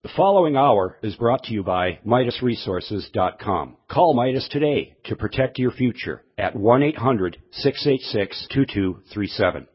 The following hour is brought to you by MidasResources.com. Call Midas today to protect your future at 1-800-686-2237.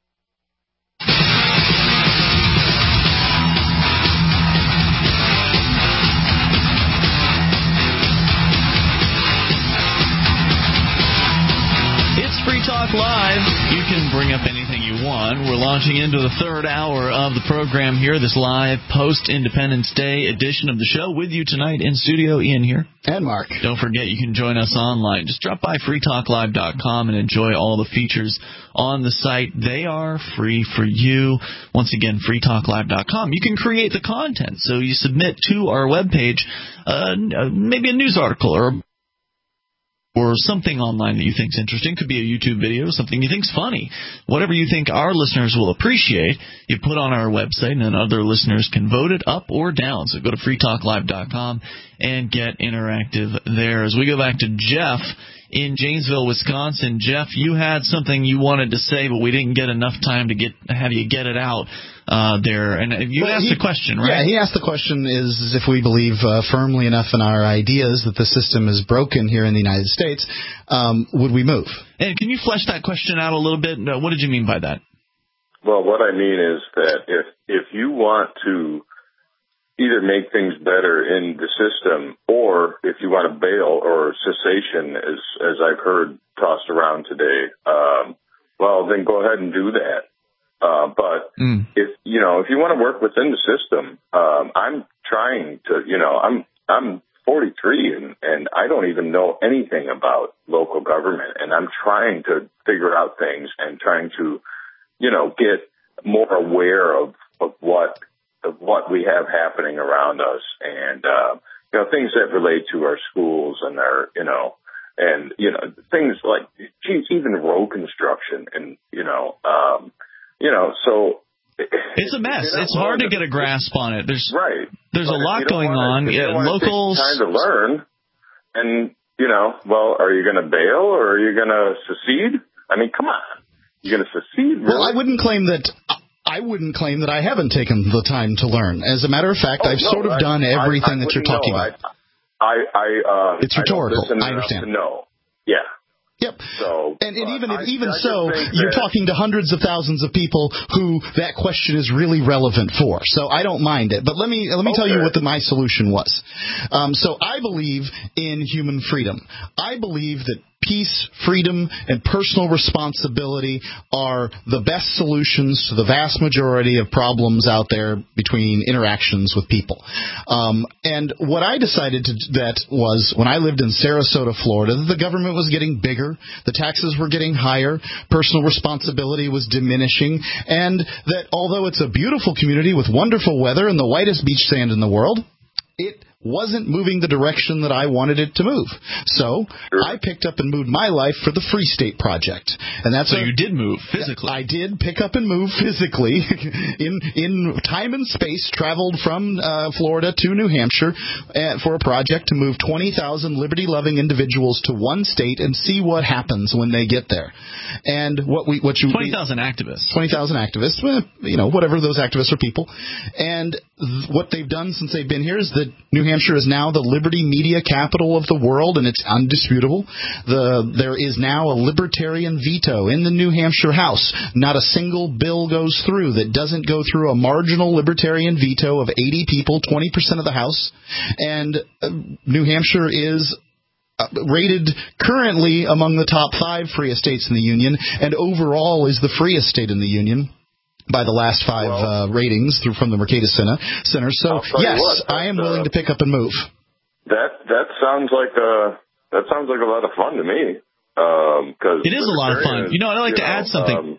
It's Free Talk Live. You can bring up anything you want. We're launching into the third hour of the program here, this live post-Independence Day edition of the show. With you tonight in studio, Ian here. And Mark. Don't forget, you can join us online. Just drop by freetalklive.com and enjoy all the features on the site. They are free for you. Once again, freetalklive.com. You can create the content. So you submit to our webpage maybe a news article or something online that you think is interesting. Could be a YouTube video, something you think is funny. Whatever you think our listeners will appreciate, you put on our website, and then other listeners can vote it up or down. So go to freetalklive.com and get interactive there. As we go back to Jeff in Janesville, Wisconsin. Jeff, you had something you wanted to say, but we didn't get enough time to have you get it out there. And you asked the question, right? Yeah, he asked the question is if we believe firmly enough in our ideas that the system is broken here in the United States, would we move? And can you flesh that question out a little bit? What did you mean by that? Well, what I mean is that if you want to either make things better in the system, or if you want to bail or cessation, as I've heard tossed around today, well, then go ahead and do that. But if you want to work within the system, I'm trying to, I'm 43 and I don't even know anything about local government, and I'm trying to figure out things and trying to, get more aware of what we have happening around us, and things that relate to our schools and our things like, geez, even road construction, and so it's a mess. It's hard to get a grasp on it. There's a lot going on. Locals time to learn, and are you going to bail or are you going to secede? I mean, come on, you're going to secede? Really? Well, I wouldn't claim that I haven't taken the time to learn. As a matter of fact, I've sort of done everything that you're talking about. It's rhetorical. I understand. No. Yeah. Yep. So, and even so, you're talking to hundreds of thousands of people who that question is really relevant for. So I don't mind it. But let me tell you what my solution was. So I believe in human freedom. I believe that peace, freedom, and personal responsibility are the best solutions to the vast majority of problems out there between interactions with people. And what I decided that was when I lived in Sarasota, Florida, that the government was getting bigger, the taxes were getting higher, personal responsibility was diminishing, and that although it's a beautiful community with wonderful weather and the whitest beach sand in the world, it wasn't moving the direction that I wanted it to move. So I picked up and moved my life for the Free State Project. And that's you did move physically. I did pick up and move physically in time and space, traveled from Florida to New Hampshire for a project to move 20,000 liberty-loving individuals to one state and see what happens when they get there. And 20,000 activists. 20,000 activists, whatever, those activists are people. And what they've done since they've been here is that New Hampshire is now the liberty media capital of the world, and it's undisputable. There is now a libertarian veto in the New Hampshire House. Not a single bill goes through that doesn't go through a marginal libertarian veto of 80 people, 20% of the House. And New Hampshire is rated currently among the top 5 freest states in the Union, and overall is the freest state in the Union by the last 5 ratings from the Mercatus Center. So yes, I am willing to pick up and move. That sounds like a lot of fun to me. It is a lot of fun. I'd like to add something.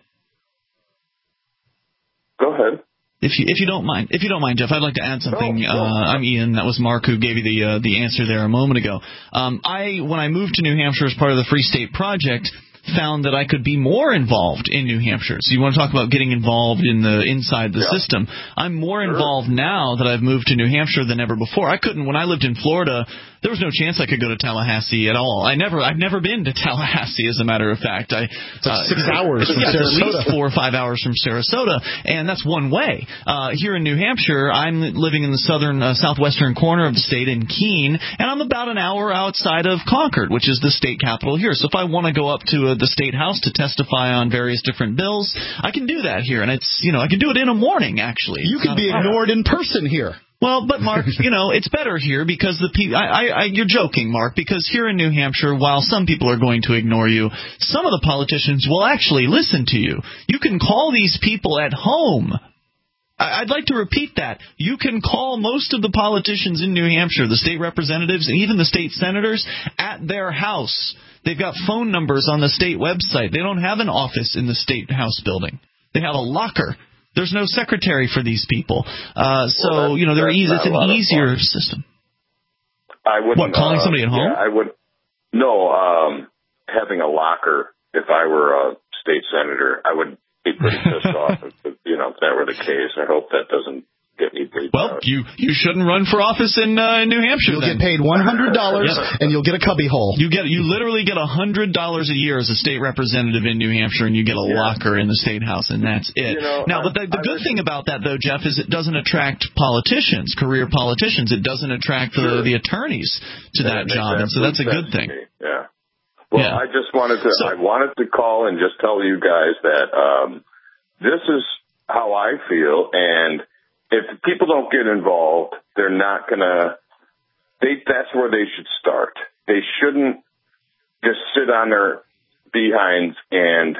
Go ahead. If you don't mind, Jeff, I'd like to add something. I'm Ian. That was Mark who gave you the answer there a moment ago. When I moved to New Hampshire as part of the Free State Project, found that I could be more involved in New Hampshire. So you want to talk about getting involved inside the system. I'm more involved now that I've moved to New Hampshire than ever before. I couldn't, when I lived in Florida, there was no chance I could go to Tallahassee at all. I've never been to Tallahassee, as a matter of fact. It's like 6 hours from Sarasota. At least 4 or 5 hours from Sarasota, and that's one way. Here in New Hampshire, I'm living in the southwestern corner of the state in Keene, and I'm about an hour outside of Concord, which is the state capital here. So if I want to go up to the state house to testify on various different bills, I can do that here, and it's I can do it in a morning. Actually, you can be ignored in person here. Well, but Mark, it's better here because the people. You're joking, Mark, because here in New Hampshire, while some people are going to ignore you, some of the politicians will actually listen to you. You can call these people at home. I'd like to repeat that. You can call most of the politicians in New Hampshire, the state representatives, and even the state senators, at their house. They've got phone numbers on the state website. They don't have an office in the state house building. They have a locker. There's no secretary for these people. So they're easy. It's an easier system. I wouldn't. What, calling somebody at home? Yeah, I would. No, having a locker. If I were a state senator, I would be pretty pissed off if that were the case. I hope that doesn't get me bleeped out. Well, you shouldn't run for office in New Hampshire. You'll get paid $100 and you'll get a cubby hole. You literally get $100 a year as a state representative in New Hampshire, and you get a locker in the state house, and that's it. But the good thing about that, though, Jeff, is it doesn't attract politicians, career politicians. It doesn't attract the attorneys to that job, and so that's a good thing. Yeah. Well, I just wanted to call and just tell you guys that this is how I feel, and if people don't get involved, they're not going to – that's where they should start. They shouldn't just sit on their behinds and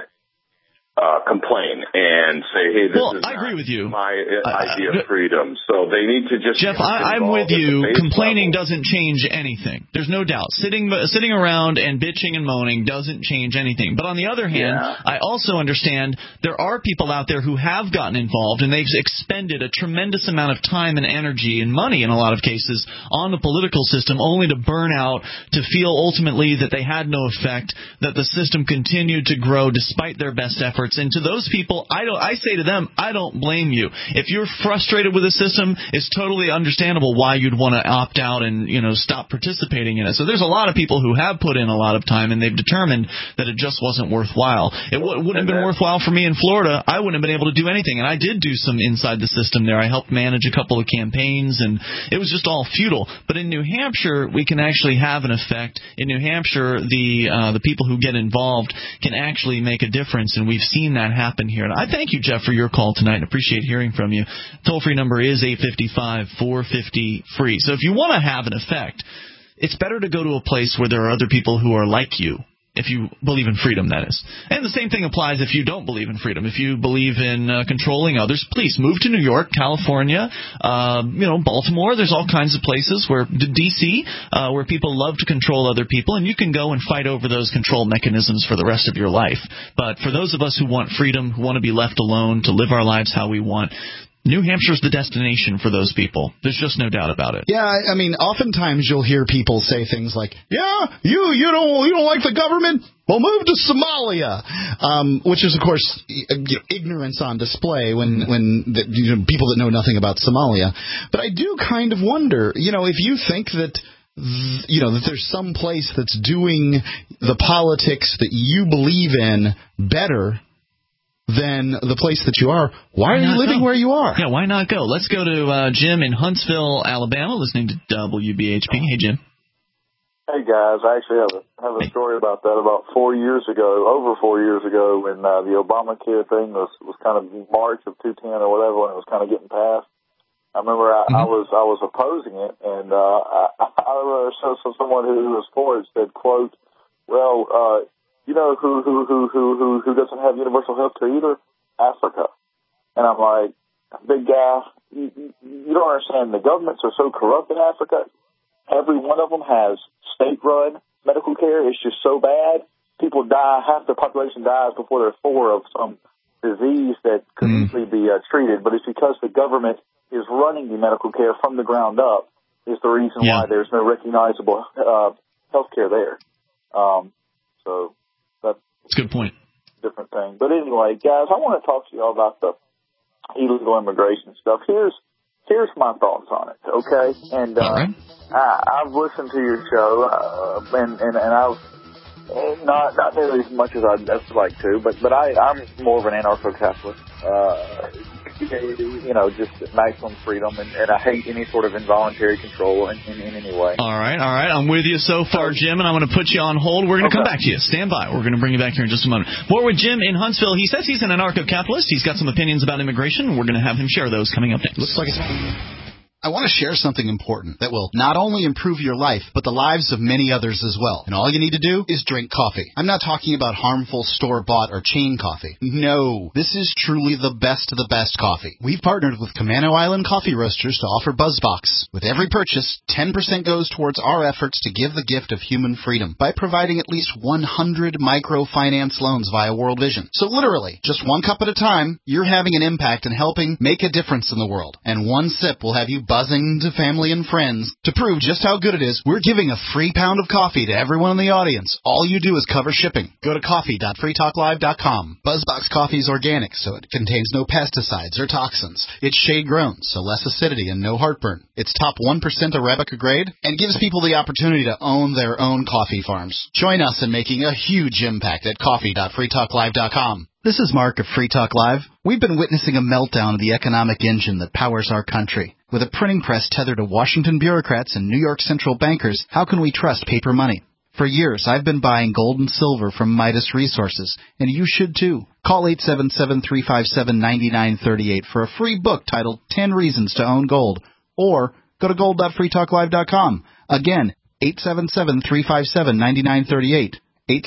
complain and say, hey, this is I agree with you. My idea of freedom. So they need to just – Jeff, I'm with you. Complaining doesn't change anything. There's no doubt. Sitting around and bitching and moaning doesn't change anything. But on the other hand, I also understand there are people out there who have gotten involved, and they've expended a tremendous amount of time and energy and money in a lot of cases on the political system, only to burn out, to feel ultimately that they had no effect, that the system continued to grow despite their best efforts. And to those people, I say to them, I don't blame you. If you're frustrated with the system, it's totally understandable why you'd want to opt out and stop participating in it. So there's a lot of people who have put in a lot of time, and they've determined that it just wasn't worthwhile. It wouldn't have been worthwhile for me in Florida. I wouldn't have been able to do anything, and I did do some inside the system there. I helped manage a couple of campaigns, and it was just all futile. But in New Hampshire, we can actually have an effect. In New Hampshire, the people who get involved can actually make a difference, and we've seen that happen here. And I thank you, Jeff, for your call tonight. I appreciate hearing from you. Toll-free number is 855-450-FREE. So if you want to have an effect, it's better to go to a place where there are other people who are like you. If you believe in freedom, that is. And the same thing applies if you don't believe in freedom. If you believe in controlling others, please move to New York, California, Baltimore. There's all kinds of places where D.C., where people love to control other people, and you can go and fight over those control mechanisms for the rest of your life. But for those of us who want freedom, who want to be left alone, to live our lives how we want, New Hampshire's the destination for those people. There's just no doubt about it. Yeah, I mean, oftentimes you'll hear people say things like, "Yeah, you don't like the government? Well, move to Somalia," which is, of course, ignorance on display when people that know nothing about Somalia. But I do kind of wonder, if you think that that there's some place that's doing the politics that you believe in better than the place that you are, why are you living where you are? Yeah, why not go? Let's go to Jim in Huntsville, Alabama, listening to WBHP. Hey, Jim. Hey, guys. I actually have a story about that. About 4 years ago, over 4 years ago, when the Obamacare thing was kind of March of 2010 or whatever, when it was kind of getting passed. I remember I was opposing it, and I remember someone who was for it said, quote, well, who doesn't have universal health care either? Africa. And I'm like, big guy, you don't understand. The governments are so corrupt in Africa. Every one of them has state-run medical care. It's just so bad. People die. Half the population dies before they're 4 of some disease that could easily be treated. But it's because the government is running the medical care from the ground up is the reason why there's no recognizable health care there. So That's a good point. Different thing. But anyway, guys, I want to talk to you all about the illegal immigration stuff. Here's my thoughts on it, okay? And I've listened to your show, and I've not nearly as much as I'd like to, but I'm more of an anarcho-capitalist. Just maximum freedom, and I hate any sort of involuntary control in any way. All right. I'm with you so far, Jim, and I'm going to put you on hold. We're going to come back to you. Stand by. We're going to bring you back here in just a moment. More with Jim in Huntsville. He says he's an anarcho-capitalist. He's got some opinions about immigration. We're going to have him share those coming up next. Looks like it's... I want to share something important that will not only improve your life, but the lives of many others as well. And all you need to do is drink coffee. I'm not talking about harmful store-bought or chain coffee. No, this is truly the best of the best coffee. We've partnered with Camano Island Coffee Roasters to offer BuzzBox. With every purchase, 10% goes towards our efforts to give the gift of human freedom by providing at least 100 microfinance loans via World Vision. So literally, just one cup at a time, you're having an impact and helping make a difference in the world. And one sip will have you buzzing to family and friends. To prove just how good it is, we're giving a free pound of coffee to everyone in the audience. All you do is cover shipping. Go to coffee.freetalklive.com. BuzzBox coffee is organic, so it contains no pesticides or toxins. It's shade-grown, so less acidity and no heartburn. It's top 1% Arabica grade and gives people the opportunity to own their own coffee farms. Join us in making a huge impact at coffee.freetalklive.com. This is Mark of Free Talk Live. We've been witnessing a meltdown of the economic engine that powers our country. With a printing press tethered to Washington bureaucrats and New York central bankers, how can we trust paper money? For years, I've been buying gold and silver from Midas Resources, and you should too. Call 877-357-9938 for a free book titled 10 Reasons to Own Gold, or go to gold.freetalklive.com. Again, 877-357-9938.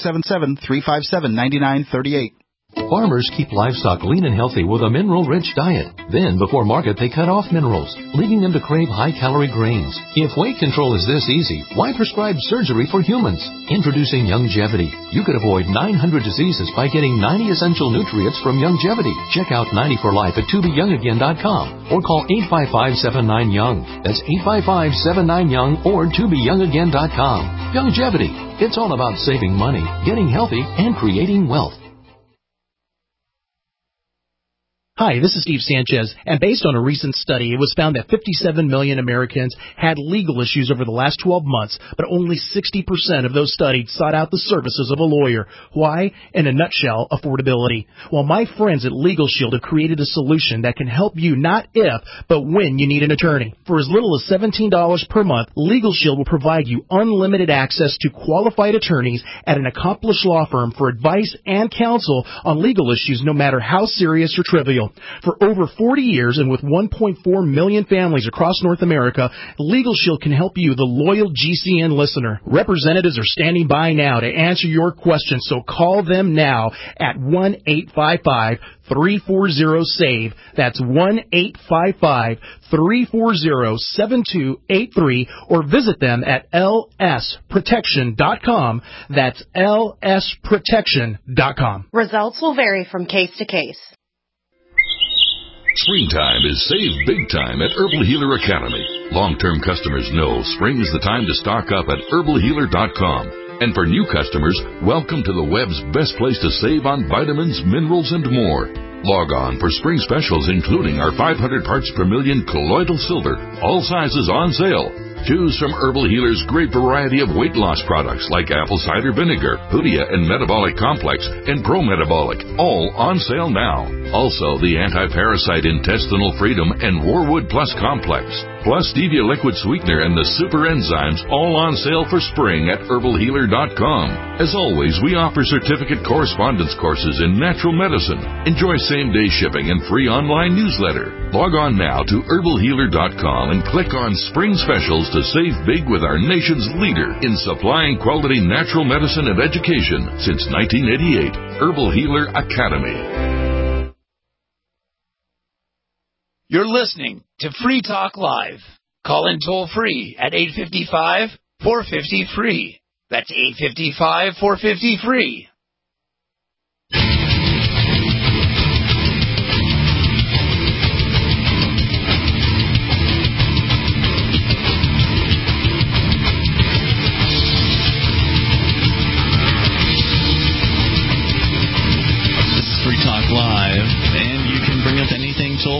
877-357-9938. Farmers keep livestock lean and healthy with a mineral-rich diet. Then, before market, they cut off minerals, leaving them to crave high-calorie grains. If weight control is this easy, why prescribe surgery for humans? Introducing Youngevity. You could avoid 900 diseases by getting 90 essential nutrients from Youngevity. Check out 90 for Life at tobeyoungagain.com or call 855-79-YOUNG. That's 855-79-YOUNG or tobeyoungagain.com. Youngevity. It's all about saving money, getting healthy, and creating wealth. Hi, this is Steve Sanchez, and based on a recent study, it was found that 57 million Americans had legal issues over the last 12 months, but only 60% of those studied sought out the services of a lawyer. Why? In a nutshell, affordability. Well, my friends at Legal Shield have created a solution that can help you not if, but when you need an attorney. For as little as $17 per month, Legal Shield will provide you unlimited access to qualified attorneys at an accomplished law firm for advice and counsel on legal issues, no matter how serious or trivial. For over 40 years and with 1.4 million families across North America, Legal Shield can help you, the loyal GCN listener. Representatives are standing by now to answer your questions, so call them now at 1-855-340-SAVE. That's 1-855-340-7283, or visit them at lsprotection.com. That's lsprotection.com. Results will vary from case to case. Springtime is save big time at Herbal Healer Academy. Long-term customers know spring is the time to stock up at herbalhealer.com. And for new customers, welcome to the web's best place to save on vitamins, minerals, and more. Log on for spring specials, including our 500 parts per million colloidal silver, all sizes on sale. Choose from Herbal Healer's great variety of weight loss products like apple cider vinegar, Hoodia and Metabolic Complex, and Pro Metabolic, all on sale now. Also, the Anti-Parasite Intestinal Freedom and Warwood Plus Complex, plus Stevia Liquid Sweetener and the Super Enzymes, all on sale for spring at herbalhealer.com. As always, we offer certificate correspondence courses in natural medicine. Enjoy same-day shipping and free online newsletter. Log on now to herbalhealer.com and click on Spring Specials to save big with our nation's leader in supplying quality natural medicine and education since 1988, Herbal Healer Academy. You're listening to Free Talk Live. Call in toll free at 855-450-FREE. That's 855-450-FREE.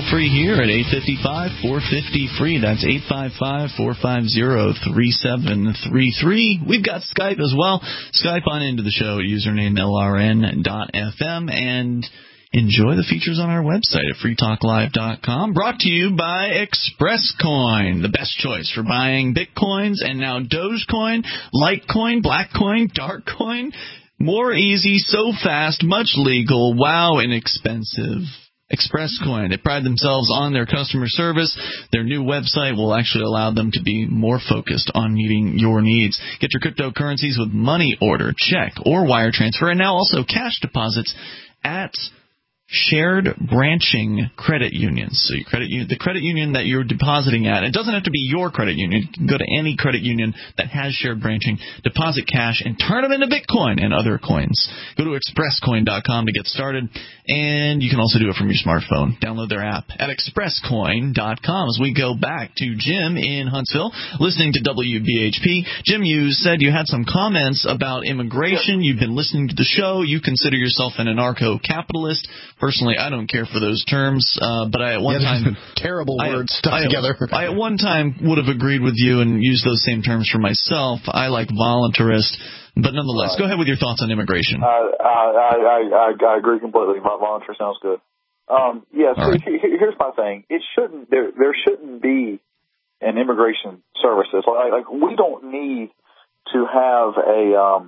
toll-free here at 855-450-FREE. That's 855-450-3733. We've got Skype as well. Skype on into the show at username LRN.FM, and enjoy the features on our website at freetalklive.com. Brought to you by ExpressCoin, the best choice for buying Bitcoins and now Dogecoin, Litecoin, Blackcoin, Darkcoin. More easy, so fast, much legal, wow, inexpensive. ExpressCoin. They pride themselves on their customer service. Their new website will actually allow them to be more focused on meeting your needs. Get your cryptocurrencies with money order, check, or wire transfer, and now also cash deposits at shared branching credit unions. So the credit union that you're depositing at, it doesn't have to be your credit union. You can go to any credit union that has shared branching, deposit cash, and turn them into Bitcoin and other coins. Go to expresscoin.com to get started, and you can also do it from your smartphone. Download their app at expresscoin.com. As we go back to Jim in Huntsville, listening to WBHP. Jim, you said you had some comments about immigration. You've been listening to the show. You consider yourself an anarcho-capitalist. Personally, I don't care for those terms, but I at one time terrible words stuck together. I at one time would have agreed with you and used those same terms for myself. I like voluntarist, but nonetheless, go ahead with your thoughts on immigration. I agree completely. Volunteer sounds good. Here's my thing. There shouldn't be an immigration services. Like we don't need to have a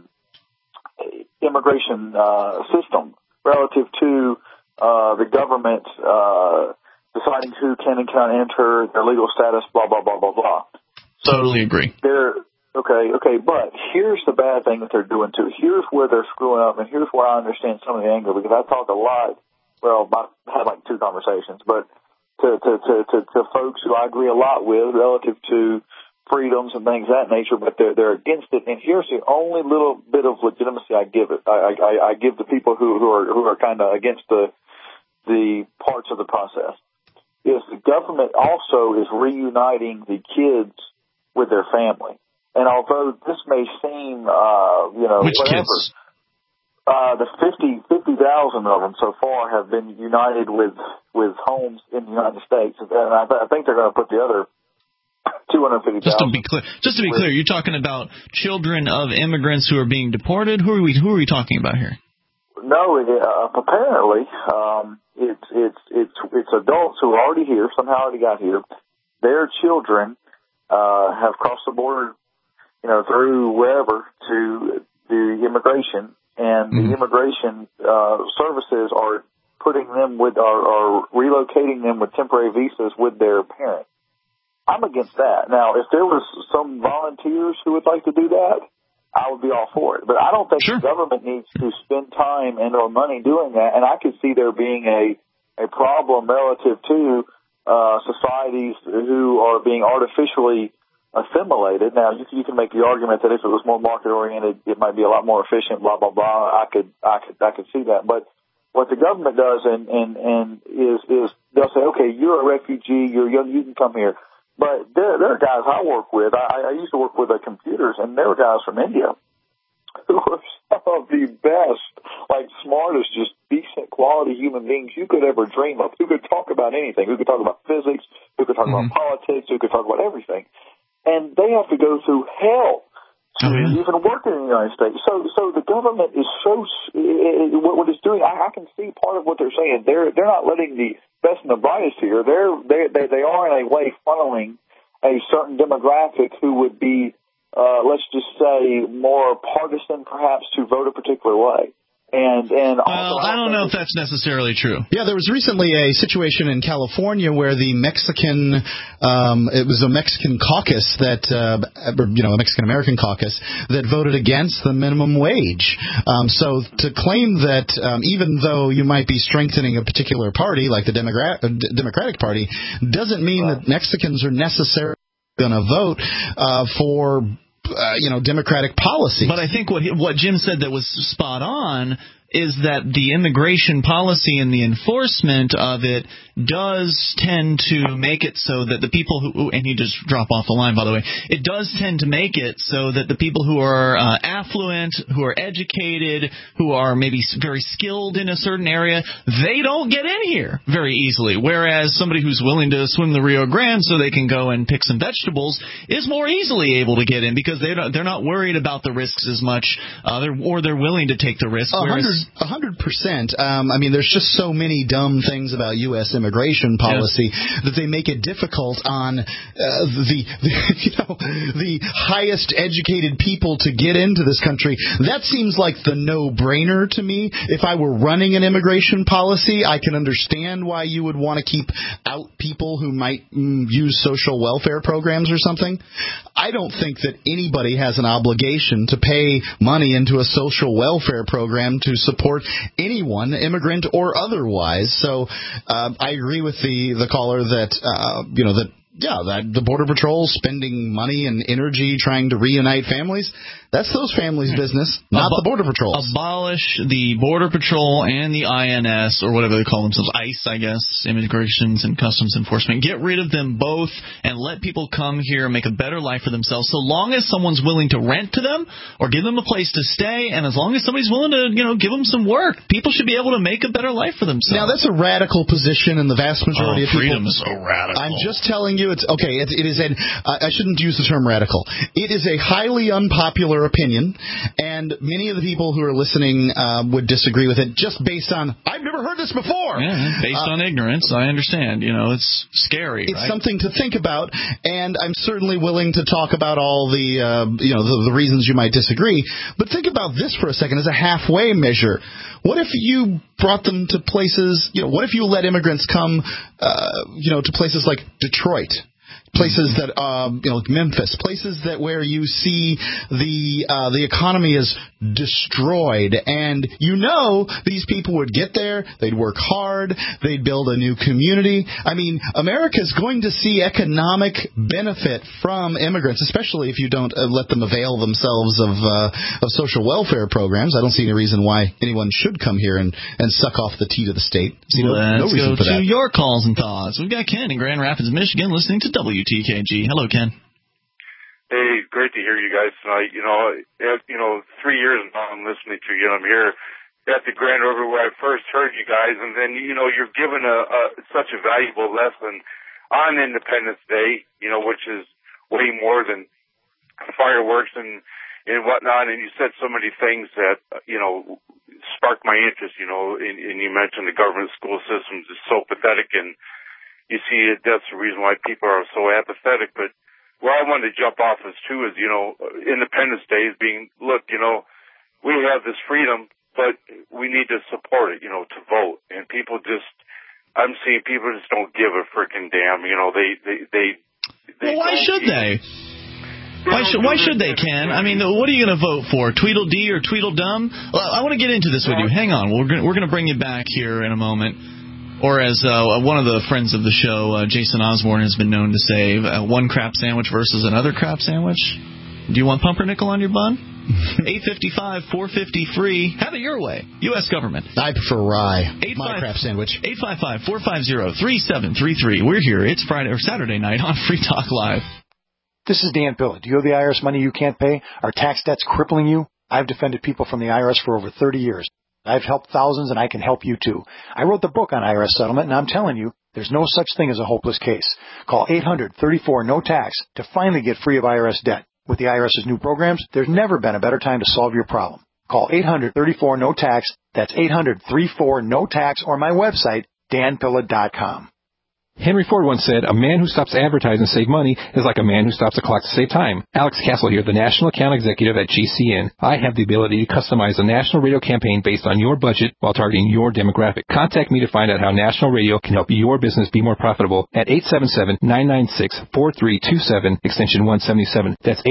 immigration system relative to the government deciding who can and cannot enter, their legal status, blah, blah, blah, blah, blah. So totally agree. Okay, but here's the bad thing that they're doing, too. Here's where they're screwing up, and here's where I understand some of the anger, because I talk a lot, well, I had like 2 conversations, but to folks who I agree a lot with relative to freedoms and things of that nature, but they're against it. And here's the only little bit of legitimacy I give it. I give the people who are kind of against the parts of the process. Is the government also is reuniting the kids with their family. And although this may seem, Which whatever, kids? The 50,000 of them so far have been united with homes in the United States, and I think they're going to put the other 250,000. Just to be clear, you're talking about children of immigrants who are being deported. Who are we talking about here? No, apparently it's adults who are already here, somehow already got here. Their children have crossed the border, through wherever to do immigration, and the immigration services are putting them are relocating them with temporary visas with their parents. I'm against that. Now, if there was some volunteers who would like to do that, I would be all for it. But I don't think the government needs to spend time and or money doing that. And I could see there being a problem relative to societies who are being artificially assimilated. Now, you can make the argument that if it was more market oriented, it might be a lot more efficient. Blah blah blah. I could see that. But what the government does and is they'll say, okay, you're a refugee, you're young, you can come here. But there are guys I work with. I used to work with computers, and there were guys from India who were some of the best, smartest, just decent quality human beings you could ever dream of, who could talk about anything, who could talk about physics, who could talk about politics, who could talk about everything. And they have to go through hell to even work in the United States. So the government is what it's doing. I can see part of what they're saying. They're not letting the best and the brightest here. They are in a way funneling a certain demographic who would be, let's just say, more partisan perhaps to vote a particular way. And also, I don't know if that's necessarily true. Yeah, there was recently a situation in California where the Mexican, it was a Mexican caucus that, a Mexican-American caucus that voted against the minimum wage. So to claim that even though you might be strengthening a particular party, like the Democratic Party, doesn't mean that Mexicans are necessarily going to vote for Democratic policy. But I think what Jim said that was spot on is that the immigration policy and the enforcement of it does tend to make it so that the people who, and he just dropped off the line, by the way, it does tend to make it so that the people who are affluent, who are educated, who are maybe very skilled in a certain area, they don't get in here very easily, whereas somebody who's willing to swim the Rio Grande so they can go and pick some vegetables is more easily able to get in because they're not worried about the risks as much, or they're willing to take the risk. 100%. I mean, there's just so many dumb things about U.S. immigration policy that they make it difficult on the highest educated people to get into this country. That seems like the no-brainer to me. If I were running an immigration policy, I can understand why you would want to keep out people who might use social welfare programs or something. I don't think that anybody has an obligation to pay money into a social welfare program to support anyone, immigrant or otherwise. So I agree with the caller that that the Border Patrol spending money and energy trying to reunite families, that's those families' business, not the Border Patrol's. Abolish the Border Patrol and the INS, or whatever they call themselves, ICE, I guess, Immigrations and Customs Enforcement. Get rid of them both and let people come here and make a better life for themselves, so long as someone's willing to rent to them or give them a place to stay, and as long as somebody's willing to, give them some work. People should be able to make a better life for themselves. Now, that's a radical position, and the vast majority of people... freedom is so radical. I'm just telling you, it is I shouldn't use the term radical. It is a highly unpopular opinion, and many of the people who are listening would disagree with it just based on, I've never heard this before. Yeah, based on ignorance, I understand. It's scary, It's something to think about, and I'm certainly willing to talk about all the reasons you might disagree, but think about this for a second as a halfway measure. What if you brought them to places, what if you let immigrants come, to places like Detroit? Places that, like Memphis, places that where you see the economy is destroyed, and these people would get there, they'd work hard, they'd build a new community. I mean, America's going to see economic benefit from immigrants, especially if you don't let them avail themselves of social welfare programs. I don't see any reason why anyone should come here and suck off the tea to the state. Let's reason go for that. to your calls and thoughts. We've got Ken in Grand Rapids, Michigan, listening to WTKG. Hello, Ken. Hey, great to hear you guys tonight. 3 years now I'm listening to you. I'm here at the Grand River where I first heard you guys, and then, you're given such a valuable lesson on Independence Day, which is way more than fireworks and whatnot, and you said so many things that, sparked my interest, and you mentioned the government school systems is so pathetic, and you see that's the reason why people are so apathetic. But where I wanted to jump off is, too, is, Independence Day is being, look, we have this freedom, but we need to support it, to vote. And people I'm seeing people just don't give a freaking damn, they well, why should they? Why should they, Ken? I mean, what are you going to vote for? Tweedledee or Tweedledum? Well, I want to get into this with you. Hang on. We're going to bring you back here in a moment. Or as one of the friends of the show, Jason Osborne, has been known to say, one crap sandwich versus another crap sandwich. Do you want pumpernickel on your bun? 855-450 free. Have it your way. U.S. government. I prefer rye. My crap sandwich. 855-450-3733. We're here. It's Friday or Saturday night on Free Talk Live. This is Dan Pilla. Do you owe the IRS money you can't pay? Are tax debts crippling you? I've defended people from the IRS for over 30 years. I've helped thousands, and I can help you, too. I wrote the book on IRS settlement, and I'm telling you, there's no such thing as a hopeless case. Call 800-34-NO-TAX to finally get free of IRS debt. With the IRS's new programs, there's never been a better time to solve your problem. Call 800-34-NO-TAX. That's 800-34-NO-TAX, or my website, danpilla.com. Henry Ford once said, a man who stops advertising to save money is like a man who stops a clock to save time. Alex Castle here, the National Account Executive at GCN. I have the ability to customize a national radio campaign based on your budget while targeting your demographic. Contact me to find out how national radio can help your business be more profitable at 877-996-4327, extension 177. That's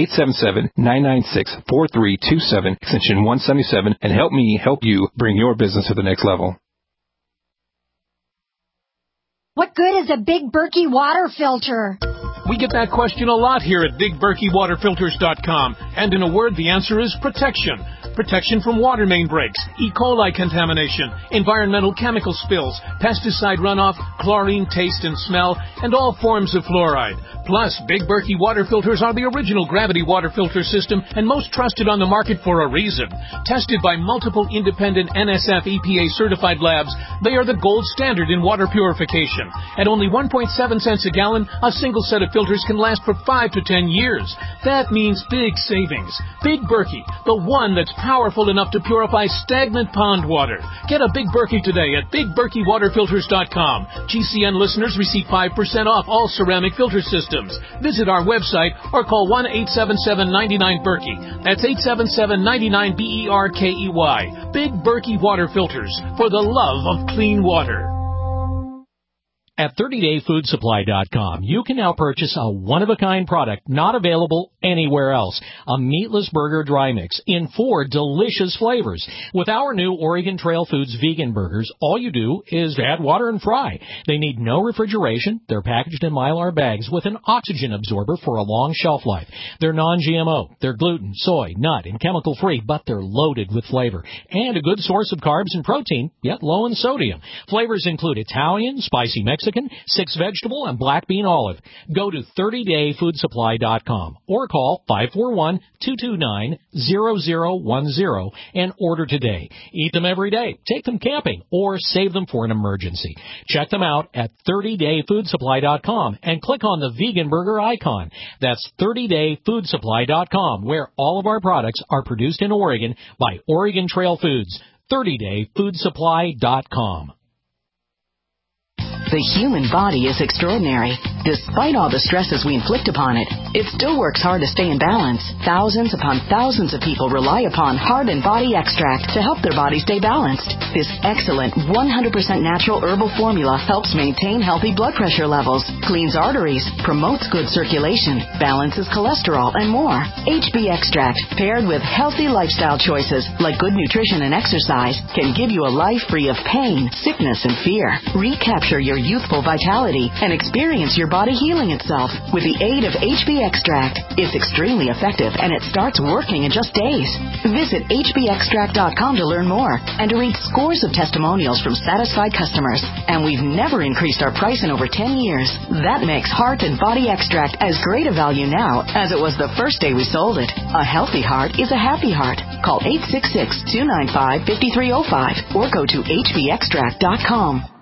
877-996-4327, extension 177, and help me help you bring your business to the next level. What good is a big Berkey water filter? We get that question a lot here at BigBerkeyWaterFilters.com. And in a word, the answer is protection. Protection from water main breaks, E. coli contamination, environmental chemical spills, pesticide runoff, chlorine taste and smell, and all forms of fluoride. Plus, Big Berkey water filters are the original gravity water filter system and most trusted on the market for a reason. Tested by multiple independent NSF EPA certified labs, they are the gold standard in water purification. At only 1.7 cents a gallon, a single set of filters can last for 5 to 10 years. That means big savings. Big Berkey, the one that's powerful enough to purify stagnant pond water. Get a Big Berkey today at BigBerkeyWaterFilters.com. GCN listeners receive 5% off all ceramic filter systems. Visit our website or call 1-877-99-BERKEY. That's 877-99-BERKEY. Big Berkey Water Filters, for the love of clean water. At 30dayfoodsupply.com, you can now purchase a one-of-a-kind product not available anywhere else. A meatless burger dry mix in 4 delicious flavors. With our new Oregon Trail Foods vegan burgers, all you do is add water and fry. They need no refrigeration. They're packaged in Mylar bags with an oxygen absorber for a long shelf life. They're non-GMO. They're gluten, soy, nut, and chemical-free, but they're loaded with flavor. And a good source of carbs and protein, yet low in sodium. Flavors include Italian, spicy Mexican, 6-vegetable, and black bean olive. Go to 30dayfoodsupply.com or call 541-229-0010 and order today. Eat them every day, take them camping, or save them for an emergency. Check them out at 30dayfoodsupply.com and click on the vegan burger icon. That's 30dayfoodsupply.com, where all of our products are produced in Oregon by Oregon Trail Foods. 30dayfoodsupply.com. The human body is extraordinary. Despite all the stresses we inflict upon it, it still works hard to stay in balance. Thousands upon thousands of people rely upon Heart and Body Extract to help their body stay balanced. This excellent 100% natural herbal formula helps maintain healthy blood pressure levels, cleans arteries, promotes good circulation, balances cholesterol, and more. HB Extract, paired with healthy lifestyle choices like good nutrition and exercise, can give you a life free of pain, sickness, and fear. Recapture your youthful vitality and experience your body healing itself with the aid of HB Extract. It's extremely effective and it starts working in just days. Visit hbextract.com to learn more and to read scores of testimonials from satisfied customers. And we've never increased our price in over 10 years. That makes Heart and Body Extract as great a value now as it was the first day we sold it. A healthy heart is a happy heart. Call 866-295-5305 or go to hbextract.com.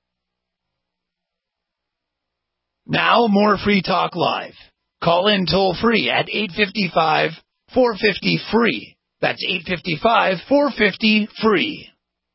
Now, more Free Talk Live. Call in toll-free at 855-450-FREE. That's 855-450-FREE.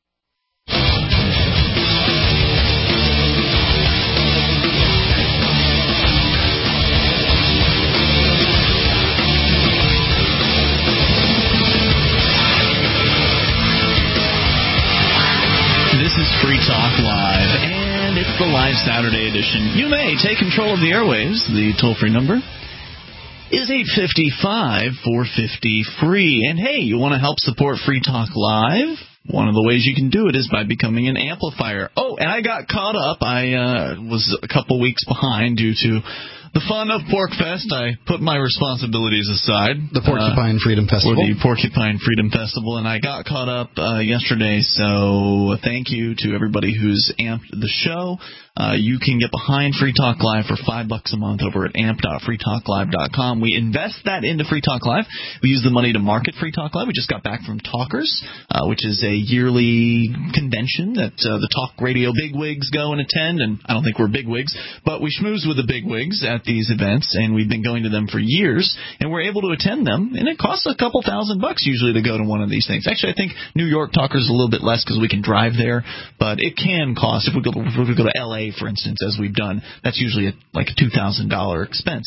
This is Free Talk Live, and it's the live Saturday edition. You may take control of the airwaves. The toll-free number is 855-450-FREE. And hey, you want to help support Free Talk Live? One of the ways you can do it is by becoming an amplifier. Oh, and I got caught up. I was a couple weeks behind due to the fun of PorcFest. I put my responsibilities aside. The Porcupine Freedom Festival. For the Porcupine Freedom Festival, and I got caught up yesterday, so thank you to everybody who's amped the show. You can get behind Free Talk Live for $5 a month over at amp.freetalklive.com. We invest that into Free Talk Live. We use the money to market Free Talk Live. We just got back from Talkers, which is a yearly convention that the talk radio bigwigs go and attend, and I don't think we're bigwigs, but we schmooze with the bigwigs at these events, and we've been going to them for years, and we're able to attend them, and it costs a couple $1,000 usually to go to one of these things. Actually, I think New York Talkers is a little bit less because we can drive there, but it can cost, if we go to L.A., for instance, as we've done, that's usually like a $2,000 expense.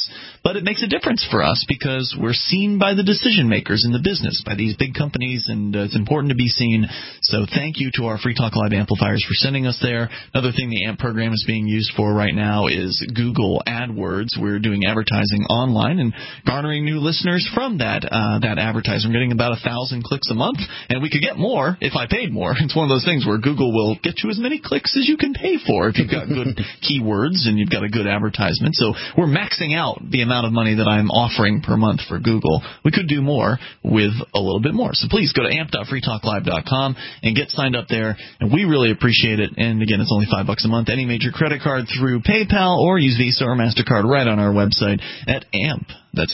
But it makes a difference for us because we're seen by the decision makers in the business, by these big companies, and it's important to be seen. So thank you to our Free Talk Live amplifiers for sending us there. Another thing the AMP program is being used for right now is Google AdWords. We're doing advertising online and garnering new listeners from that advertising. We're getting about 1,000 clicks a month, and we could get more if I paid more. It's one of those things where Google will get you as many clicks as you can pay for if you've got good keywords and you've got a good advertisement. So we're maxing out the amount of money that I'm offering per month for Google. We could do more with a little bit more. So please go to amp.freetalklive.com and get signed up there, and we really appreciate it. And again, it's only $5 a month. Any major credit card through PayPal, or use Visa or MasterCard right on our website at AMP. That's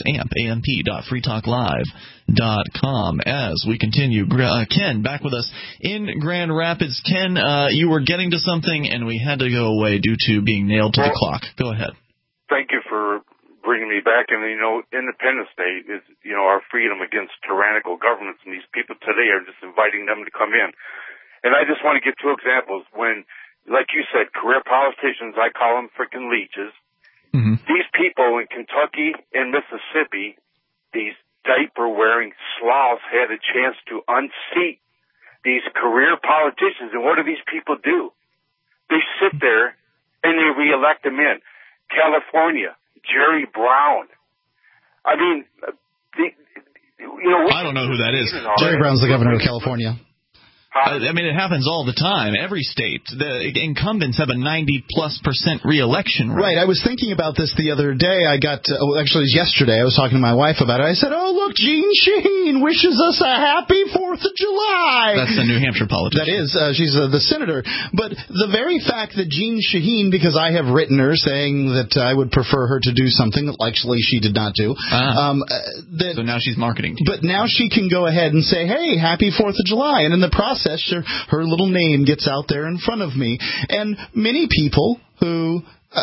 amp.freetalklive.com. As we continue, Ken, back with us in Grand Rapids. Ken, you were getting to something, and we had to go away due to being nailed to the clock. Go ahead. Thank you for bringing me back. And, Independence Day is, our freedom against tyrannical governments, and these people today are just inviting them to come in. And I just want to give two examples. When, like you said, career politicians, I call them freaking leeches. Mm-hmm. These people in Kentucky and Mississippi, these diaper-wearing sloths, had a chance to unseat these career politicians. And what do these people do? They sit there and they reelect them in. California, Jerry Brown. I mean, I don't know who that is. Jerry Brown's the governor of California. I mean, it happens all the time. Every state, the incumbents have a 90+% reelection rate. Right. I was thinking about this the other day. Actually, it was yesterday. I was talking to my wife about it. I said, "Oh, look, Jean Shaheen wishes us a happy 4th of July." That's the New Hampshire politician. That is. She's the senator. But the very fact that Jean Shaheen, because I have written her saying that I would prefer her to do something that actually she did not do. So now she's marketing. But now she can go ahead and say, "Hey, happy 4th of July." And in the process, her little name gets out there in front of me. And many people who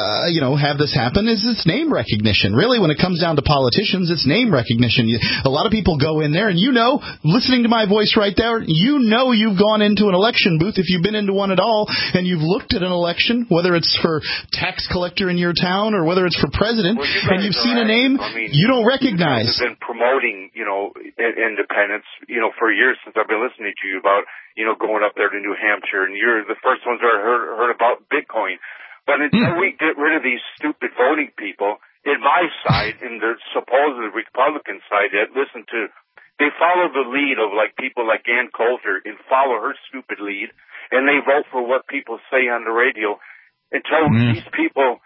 have this happen is it's name recognition. Really, when it comes down to politicians, it's name recognition. A lot of people go in there, and listening to my voice right there, you've gone into an election booth, if you've been into one at all, and you've looked at an election, whether it's for tax collector in your town or whether it's for president, and you've seen a name you don't recognize. You guys have been promoting, independence, for years since I've been listening to you about, going up there to New Hampshire, and you're the first ones that I heard about Bitcoin. But until we get rid of these stupid voting people, in my side, in the supposed Republican side that they follow the lead of people like Ann Coulter and follow her stupid lead, and they vote for what people say on the radio. Until these people,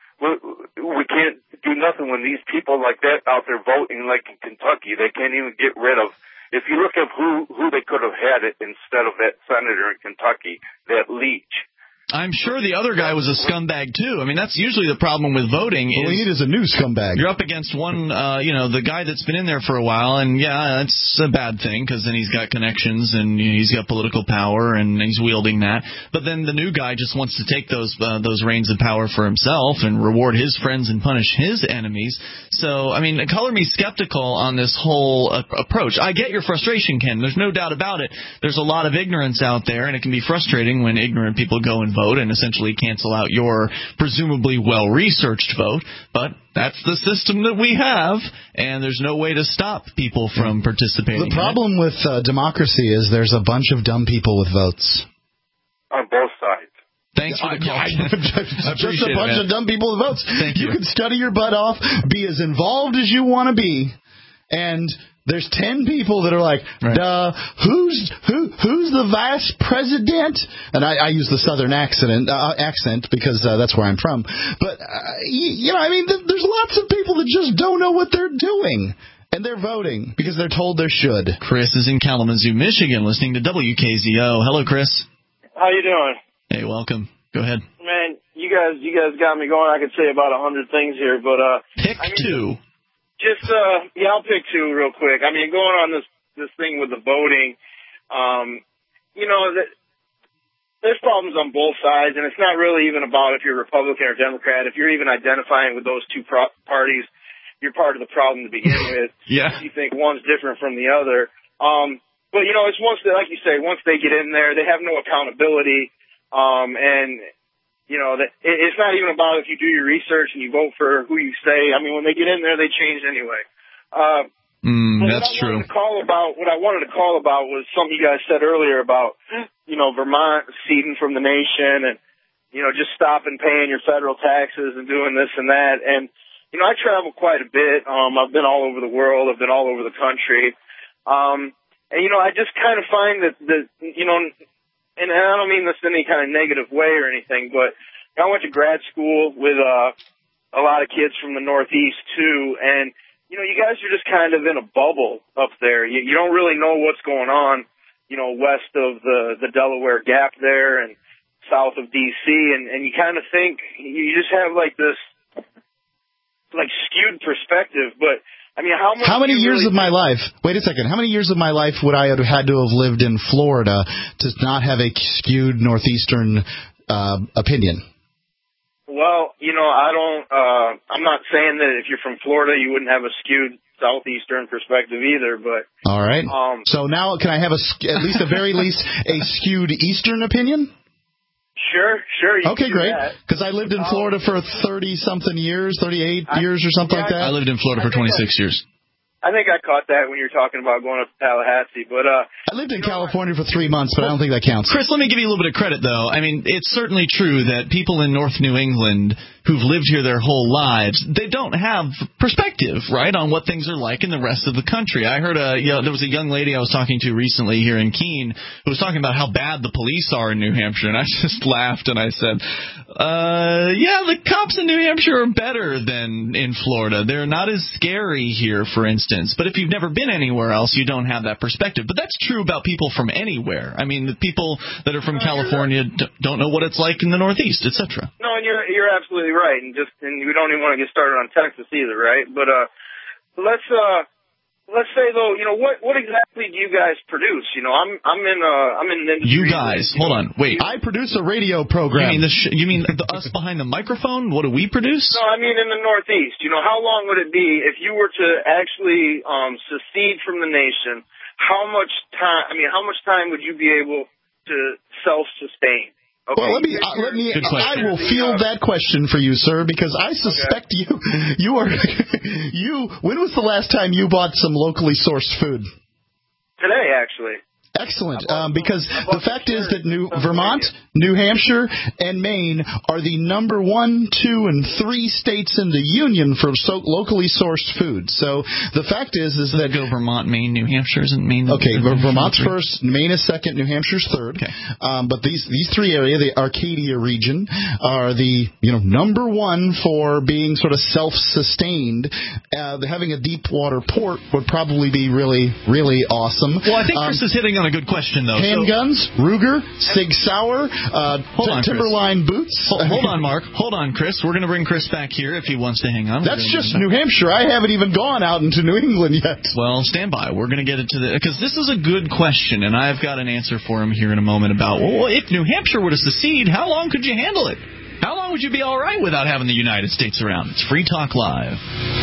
we can't do nothing when these people like that out there voting, like in Kentucky, they can't even get rid of. If you look at who they could have had it instead of that senator in Kentucky, that Leach. I'm sure the other guy was a scumbag, too. I mean, that's usually the problem with voting. What we need is a new scumbag. You're up against one, the guy that's been in there for a while, and, yeah, that's a bad thing because then he's got connections and he's got political power and he's wielding that. But then the new guy just wants to take those reins of power for himself and reward his friends and punish his enemies. So, I mean, color me skeptical on this whole approach. I get your frustration, Ken. There's no doubt about it. There's a lot of ignorance out there, and it can be frustrating when ignorant people go and vote and essentially cancel out your presumably well-researched vote, but that's the system that we have, and there's no way to stop people from participating. The problem with democracy is there's a bunch of dumb people with votes. On both sides. Thanks for the call. Just a bunch of dumb people with votes. Thank you. You can study your butt off, be as involved as you want to be, and there's 10 people that are like, who's the vice president? And I use the southern accent because that's where I'm from. But, there's lots of people that just don't know what they're doing. And they're voting because they're told they should. Chris is in Kalamazoo, Michigan, listening to WKZO. Hello, Chris. How you doing? Hey, welcome. Go ahead. Man, you guys got me going. I could say about 100 things here, but pick two. I'll pick two real quick. I mean, going on this thing with the voting, there's problems on both sides, and it's not really even about if you're Republican or Democrat. If you're even identifying with those two parties, you're part of the problem to begin with. Yeah. You think one's different from the other. But, it's once they, like you say, once they get in there, they have no accountability. And You know, that it's not even about if you do your research and you vote for who you say. I mean, when they get in there, they change anyway. That's true. What I wanted to call about was something you guys said earlier about, you know, Vermont seceding from the nation and, you know, just stopping paying your federal taxes and doing this and that. And, you know, I travel quite a bit. I've been all over the world. I've been all over the country. And, you know, I just kind of find that, you know, and I don't mean this in any kind of negative way or anything, but I went to grad school with a lot of kids from the Northeast, too, and, you know, you guys are just kind of in a bubble up there. You don't really know what's going on, you know, west of the Delaware Gap there and south of D.C., and you kind of think you just have, like, this, like, skewed perspective, but I mean, how many years of my life? Wait a second. How many years of my life would I have had to have lived in Florida to not have a skewed northeastern opinion? Well, you know, I'm not saying that if you're from Florida, you wouldn't have a skewed southeastern perspective either. But all right. So now, can I have at least the very least a skewed eastern opinion? Sure. Okay, great. Because I lived in Florida for 30-something years, 38 years or something like that. I lived in Florida for 26 years. I think I caught that when you were talking about going up to Tallahassee. But I lived in California for 3 months, but I don't think that counts. Chris, let me give you a little bit of credit, though. I mean, it's certainly true that people in North New England who've lived here their whole lives, they don't have perspective, right, on what things are like in the rest of the country. I heard there was a young lady I was talking to recently here in Keene who was talking about how bad the police are in New Hampshire, and I just laughed and I said, yeah, the cops in New Hampshire are better than in Florida. They're not as scary here, for instance. But if you've never been anywhere else, you don't have that perspective. But that's true about people from anywhere. I mean, the people that are from California don't know what it's like in the Northeast, etc. No, and you're absolutely right, and we don't even want to get started on Texas either, right? But let's say though, you know, what exactly do you guys produce? You know, I'm in the industry. You guys, hold on, wait. I produce a radio program. You mean us behind the microphone? What do we produce? No, I mean in the Northeast. You know, how long would it be if you were to actually secede from the nation? How much time would you be able to self-sustain? Okay. Well, I will field that question for you, sir, because I suspect when was the last time you bought some locally sourced food? Today, actually. Excellent, because the fact is that Vermont, New Hampshire, and Maine are the number 1, 2, and 3 states in the union for locally sourced food. So the fact is that go Vermont, Maine, New Hampshire, isn't Maine? Okay, Vermont's first, Maine is second, New Hampshire's third. Okay. But these 3 areas, the Arcadia region, are the number 1 for being sort of self-sustained. Having a deep water port would probably be really, really awesome. Well, I think Chris is hitting on a good question, though. Handguns, Ruger, Sig Sauer, Timberline boots. Hold on, Mark. Hold on, Chris. We're going to bring Chris back here if he wants to hang on. That's just New Hampshire. I haven't even gone out into New England yet. Well, stand by. We're going to get into because this is a good question, and I've got an answer for him here in a moment about, well, if New Hampshire were to secede, how long could you handle it? How long would you be all right without having the United States around? It's Free Talk Live.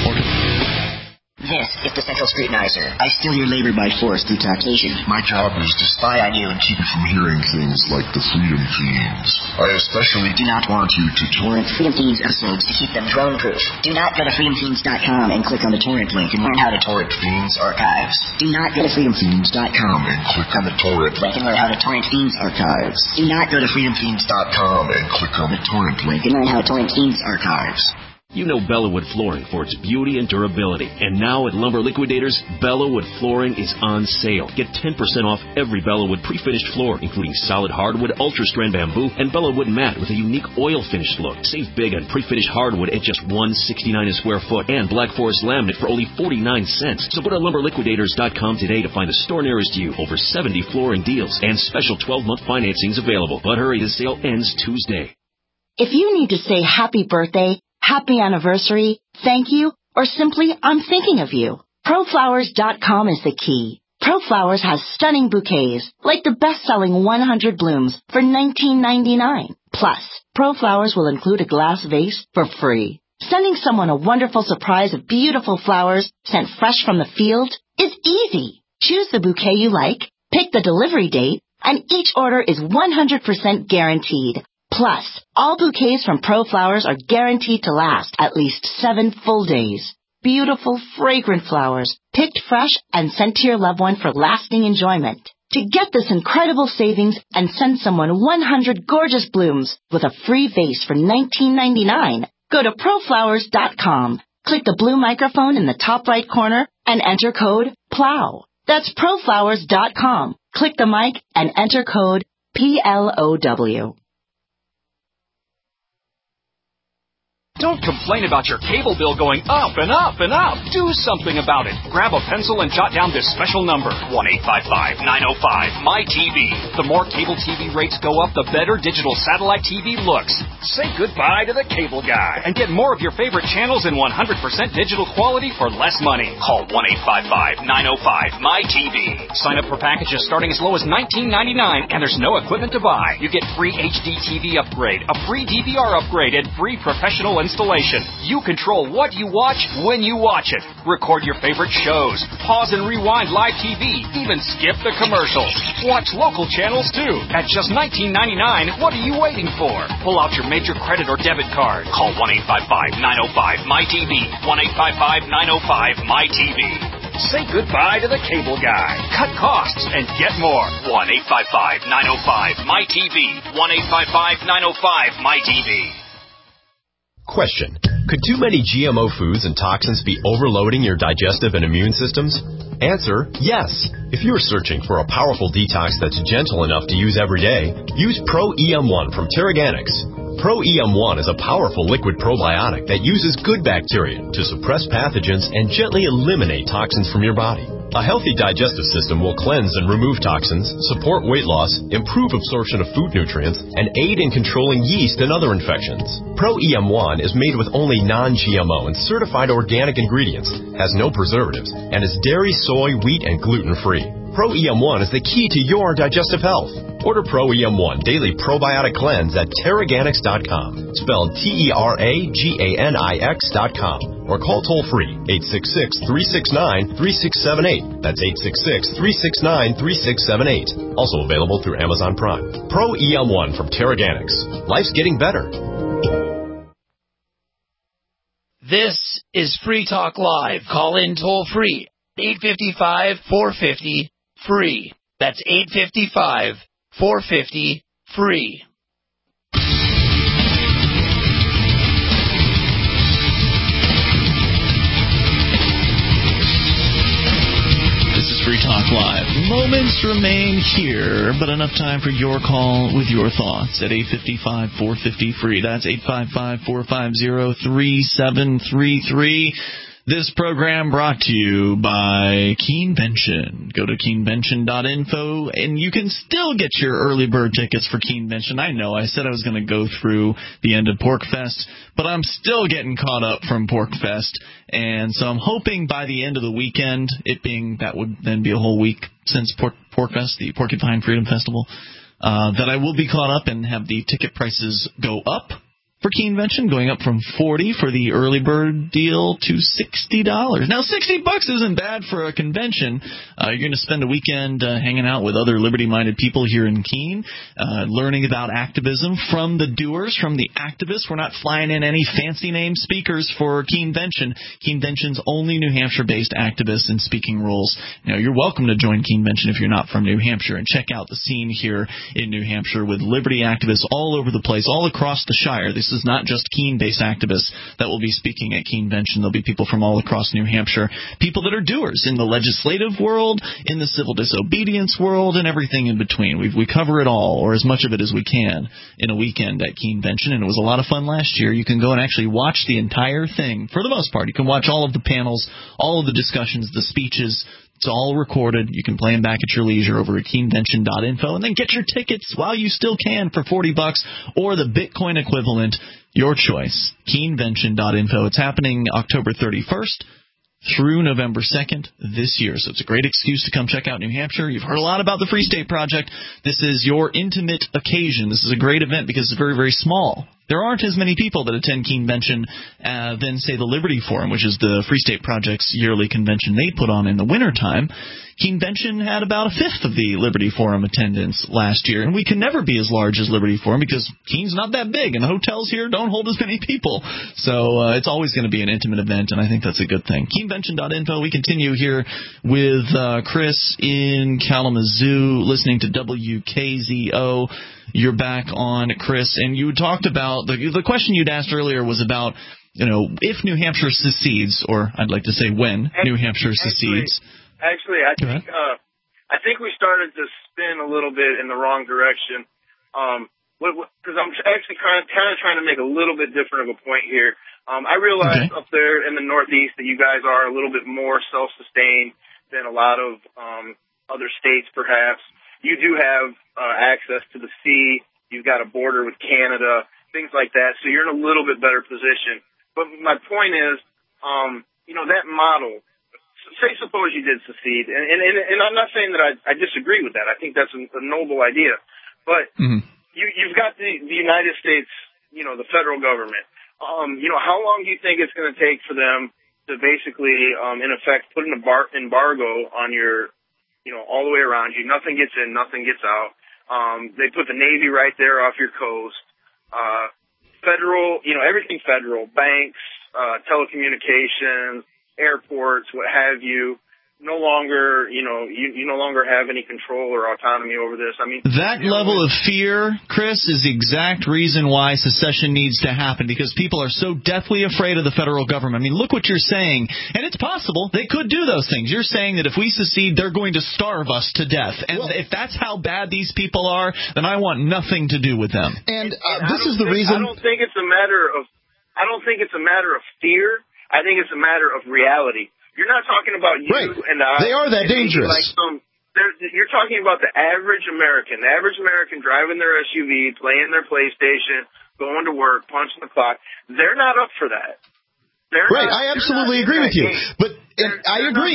This is the Central Scrutinizer. I steal your labor by force through taxation. My job is to spy on you and keep you from hearing things like the Freedom Fiends. I especially do not want you to torrent Freedom Fiends episodes to keep them drone-proof. Do not go to freedomfiends.com and click on the torrent link and learn how to torrent Fiends archives. Do not go to freedomfiends.com and click on the torrent link and learn how to torrent Fiends archives. Do not go to freedomfiends.com and click on the torrent link and learn how to torrent Fiends archives. You know Bellawood Flooring for its beauty and durability. And now at Lumber Liquidators, Bellawood Flooring is on sale. Get 10% off every Bellawood pre-finished floor, including solid hardwood, ultra-strand bamboo, and Bellawood mat with a unique oil finish look. Save big on pre-finished hardwood at just $169 a square foot and Black Forest laminate for only 49 cents. So go to LumberLiquidators.com today to find a store nearest you. Over 70 flooring deals and special 12-month financings available. But hurry, the sale ends Tuesday. If you need to say happy birthday, happy anniversary, thank you, or simply I'm thinking of you, ProFlowers.com is the key. ProFlowers has stunning bouquets, like the best-selling 100 blooms for $19.99. Plus, ProFlowers will include a glass vase for free. Sending someone a wonderful surprise of beautiful flowers sent fresh from the field is easy. Choose the bouquet you like, pick the delivery date, and each order is 100% guaranteed. Plus, all bouquets from ProFlowers are guaranteed to last at least 7 full days. Beautiful, fragrant flowers, picked fresh and sent to your loved one for lasting enjoyment. To get this incredible savings and send someone 100 gorgeous blooms with a free vase for $19.99, go to proflowers.com. Click the blue microphone in the top right corner and enter code PLOW. That's proflowers.com. Click the mic and enter code PLOW. Don't complain about your cable bill going up and up and up. Do something about it. Grab a pencil and jot down this special number, 1-855-905-MY-TV. The more cable TV rates go up, the better digital satellite TV looks. Say goodbye to the cable guy and get more of your favorite channels in 100% digital quality for less money. Call 1-855-905-MY-TV. Sign up for packages starting as low as $19.99, and there's no equipment to buy. You get free HD TV upgrade, a free DVR upgrade, and free professional installation. You control what you watch when you watch it. Record your favorite shows. Pause and rewind live TV. Even skip the commercials. Watch local channels too. At just $19.99, what are you waiting for? Pull out your major credit or debit card. Call 1-855-905-MY-TV. 1-855-905-MY-TV. Say goodbye to the cable guy. Cut costs and get more. 1-855-905-MY-TV. 1-855-905-MY-TV. Question. Could too many GMO foods and toxins be overloading your digestive and immune systems? Answer, yes. If you're searching for a powerful detox that's gentle enough to use every day, use Pro-EM1 from Teraganix. Pro-EM1 is a powerful liquid probiotic that uses good bacteria to suppress pathogens and gently eliminate toxins from your body. A healthy digestive system will cleanse and remove toxins, support weight loss, improve absorption of food nutrients, and aid in controlling yeast and other infections. Pro-EM1 is made with only non-GMO and certified organic ingredients, has no preservatives, and is dairy, soy, wheat, and gluten-free. Pro-EM1 is the key to your digestive health. Order Pro-EM1 Daily Probiotic Cleanse at Teraganix.com, spelled Teraganix.com, or call toll-free 866-369-3678. That's 866-369-3678. Also available through Amazon Prime. Pro-EM1 from Teraganix. Life's getting better. This is Free Talk Live. Call in toll-free, 855-450-FREE. That's 855-450-FREE. This is Free Talk Live. Moments remain here, but enough time for your call with your thoughts at 855-450-FREE. That's 855-450-3733. This program brought to you by Keenvention. Go to keenvention.info, and you can still get your early bird tickets for Keenvention. I know I said I was going to go through the end of PorcFest, but I'm still getting caught up from PorcFest, and so I'm hoping by the end of the weekend, it being that would then be a whole week since PorcFest, the Porcupine Freedom Festival, that I will be caught up and have the ticket prices go up for Keenvention, going up from $40 for the early bird deal to $60. Now, $60 isn't bad for a convention. You're going to spend a weekend hanging out with other liberty-minded people here in Keene, learning about activism from the doers, from the activists. We're not flying in any fancy name speakers for Keenvention. Keenvention's only New Hampshire-based activists in speaking roles. Now, you're welcome to join Keenvention if you're not from New Hampshire, and check out the scene here in New Hampshire with liberty activists all over the place, all across the Shire. This is not just Keene-based activists that will be speaking at Keenvention. There'll be people from all across New Hampshire, people that are doers in the legislative world, in the civil disobedience world, and everything in between. We cover it all, or as much of it as we can, in a weekend at Keenvention, and it was a lot of fun last year. You can go and actually watch the entire thing, for the most part. You can watch all of the panels, all of the discussions, the speeches. It's all recorded. You can play them back at your leisure over at keenvention.info, and then get your tickets while you still can for $40 or the Bitcoin equivalent. Your choice. Keenvention.info. It's happening October 31st through November 2nd this year. So it's a great excuse to come check out New Hampshire. You've heard a lot about the Free State Project. This is your intimate occasion. This is a great event because it's very, very small. there aren't as many people that attend Keenvention than, say, the Liberty Forum, which is the Free State Project's yearly convention they put on in the wintertime. Keenvention had about a fifth of the Liberty Forum attendance last year, and we can never be as large as Liberty Forum because Keen's not that big, and the hotels here don't hold as many people. So it's always going to be an intimate event, and I think that's a good thing. Keenvention.info. We continue here with Chris in Kalamazoo, listening to WKZO. You're back on, Chris, and you talked about the question you'd asked earlier was about, if New Hampshire secedes, or I'd like to say when New Hampshire secedes. Actually, I think we started to spin a little bit in the wrong direction. Because I'm actually kind of trying to make a little bit different of a point here. I realize up there in the Northeast that you guys are a little bit more self-sustained than a lot of other states, perhaps. You do have access to the sea. You've got a border with Canada, things like that. So you're in a little bit better position. But my point is, that model. Say, suppose you did secede, and I'm not saying that I disagree with that. I think that's a noble idea. But you've got the United States, the federal government. How long do you think it's going to take for them to basically, in effect, put an embargo on your, all the way around you? Nothing gets in, nothing gets out. They put the Navy right there off your coast. Federal, everything federal, banks, telecommunications, airports, what have you, no longer, you no longer have any control or autonomy over this. I mean, that level of fear, Chris, is the exact reason why secession needs to happen, because people are so deathly afraid of the federal government. I mean, look what you're saying, and it's possible they could do those things. You're saying that if we secede, they're going to starve us to death, and if that's how bad these people are, then I want nothing to do with them. And this is the reason. I don't think it's a matter of fear. I think it's a matter of reality. You're not talking about you and I. They are that dangerous. You're talking about the average American driving their SUV, playing their PlayStation, going to work, punching the clock. They're not up for that. I absolutely agree with you. But I agree.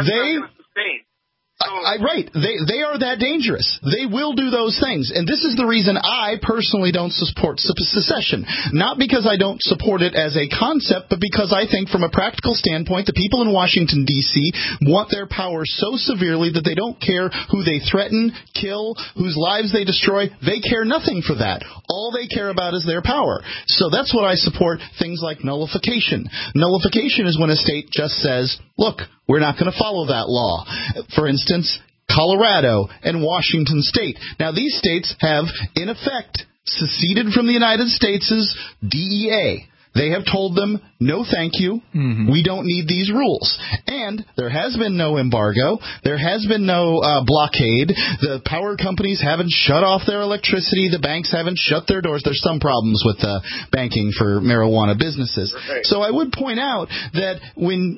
They are that dangerous. They will do those things. And this is the reason I personally don't support secession. Not because I don't support it as a concept, but because I think from a practical standpoint, the people in Washington, D.C. want their power so severely that they don't care who they threaten, kill, whose lives they destroy. They care nothing for that. All they care about is their power. So that's what I support, things like nullification. Nullification is when a state just says, look, we're not going to follow that law. For instance, Colorado and Washington State. Now, these states have, in effect, seceded from the United States' DEA. They have told them, no thank you, we don't need these rules. And there has been no embargo. There has been no blockade. The power companies haven't shut off their electricity. The banks haven't shut their doors. There's some problems with banking for marijuana businesses. Right. So I would point out that when,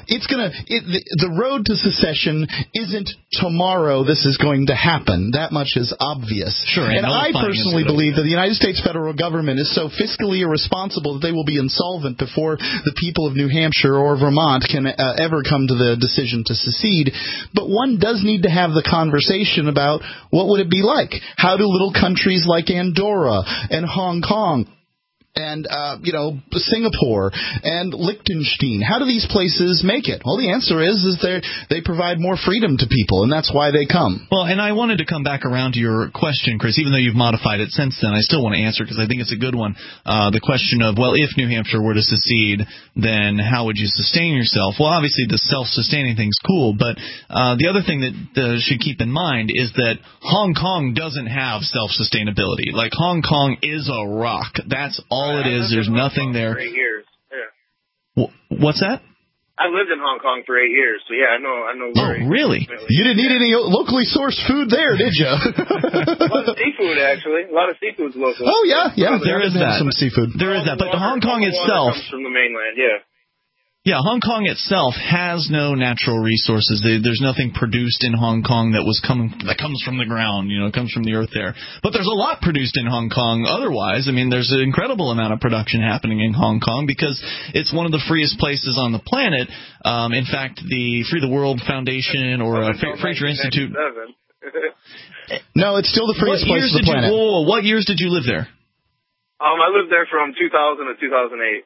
the road to secession isn't tomorrow this is going to happen. That much is obvious. Sure. And I personally believe that the United States federal government is so fiscally irresponsible that they will be insolvent before the people of New Hampshire or Vermont can ever come to the decision to secede. But one does need to have the conversation about what would it be like? How do little countries like Andorra and Hong Kong and, Singapore and Liechtenstein, how do these places make it? Well, the answer is they provide more freedom to people, and that's why they come. Well, and I wanted to come back around to your question, Chris, even though you've modified it since then. I still want to answer because I think it's a good one. The question of, well, if New Hampshire were to secede, then how would you sustain yourself? Well, obviously the self-sustaining thing's cool, but the other thing that should keep in mind is that Hong Kong doesn't have self-sustainability. Like, Hong Kong is a rock. That's all it is. There's nothing there. For 8 years. Yeah. What's that? I lived in Hong Kong for 8 years, so yeah, I know. Oh, really? You didn't eat any locally sourced food there, did you? A lot of seafood, actually. A lot of seafood's local. Oh yeah. There is that. Some seafood. There is that, but Hong Kong itself comes from the mainland. Yeah. Yeah, Hong Kong itself has no natural resources. There's nothing produced in Hong Kong that comes from the ground, comes from the earth there. But there's a lot produced in Hong Kong otherwise. I mean, there's an incredible amount of production happening in Hong Kong because it's one of the freest places on the planet. In fact, the Free the World Foundation or Fraser Institute. No, it's still the freest place on the planet. What years did you live there? I lived there from 2000 to 2008.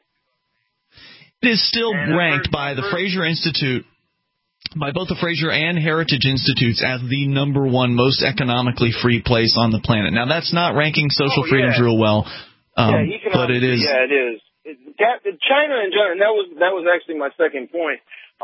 It is still ranked by the Fraser Institute, by both the Fraser and Heritage Institutes, as the number one most economically free place on the planet. Now, that's not ranking social freedoms real well, but it is. Yeah, it is. China and that was actually my second point.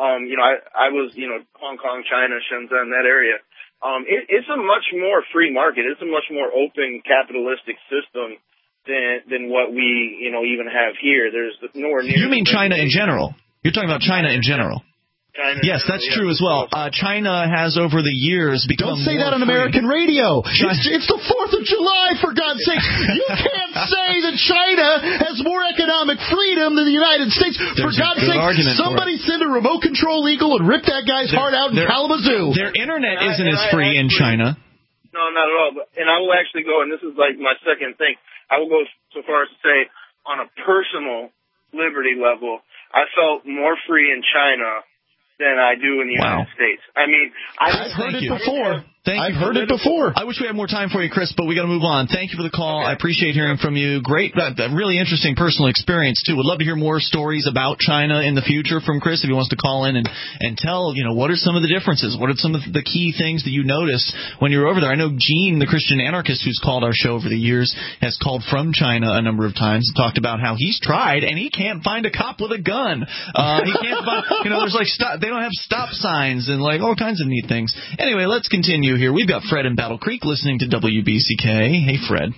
I was, Hong Kong, China, Shenzhen, that area. It's a much more free market. It's a much more open capitalistic system than what we, even have here. There's nowhere near. You mean China in general? You're talking about China in general. Yes, that's true as well. China has over the years become. Don't say that on American radio. It's the 4th of July, for God's sake. You can't say that China has more economic freedom than the United States. For God's sake, somebody send a remote control eagle and rip that guy's heart out in Kalamazoo. Their internet isn't as free in China. No, not at all. And I will actually go, and this is like my second thing, I will go so far as to say, on a personal liberty level, I felt more free in China than I do in the United States. I mean, I've heard it before. I've heard it before. I wish we had more time for you, Chris, but we got to move on. Thank you for the call. I appreciate hearing from you. Great, really interesting personal experience too. Would love to hear more stories about China in the future from Chris if he wants to call in and tell, what are some of the differences? What are some of the key things that you noticed when you were over there? I know Gene, the Christian anarchist who's called our show over the years, has called from China a number of times and talked about how he's tried and he can't find a cop with a gun. He can't find, there's they don't have stop signs and all kinds of neat things. Anyway, let's continue here. We've got Fred in Battle Creek listening to WBCK. Hey, Fred.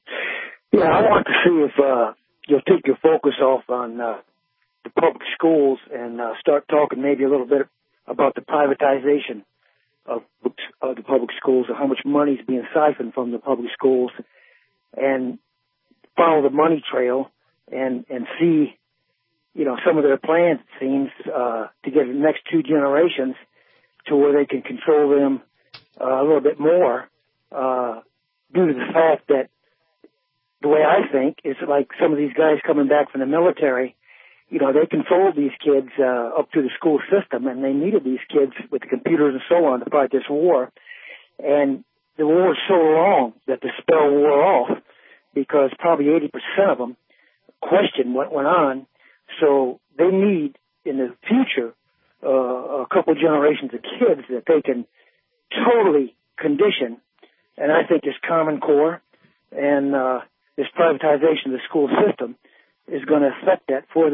Yeah, I want to see if you'll take your focus off on the public schools and start talking maybe a little bit about the privatization of the public schools and how much money is being siphoned from the public schools, and follow the money trail and see, some of their plans, it seems, to get the next 2 generations to where they can control them a little bit more, due to the fact that the way I think is like some of these guys coming back from the military, they controlled these kids up through the school system, and they needed these kids with the computers and so on to fight this war. And the war was so long that the spell wore off because probably 80% of them questioned what went on. So they need in the future a couple generations of kids that they can totally condition, and I think this Common Core and this privatization of the school system is going to affect that for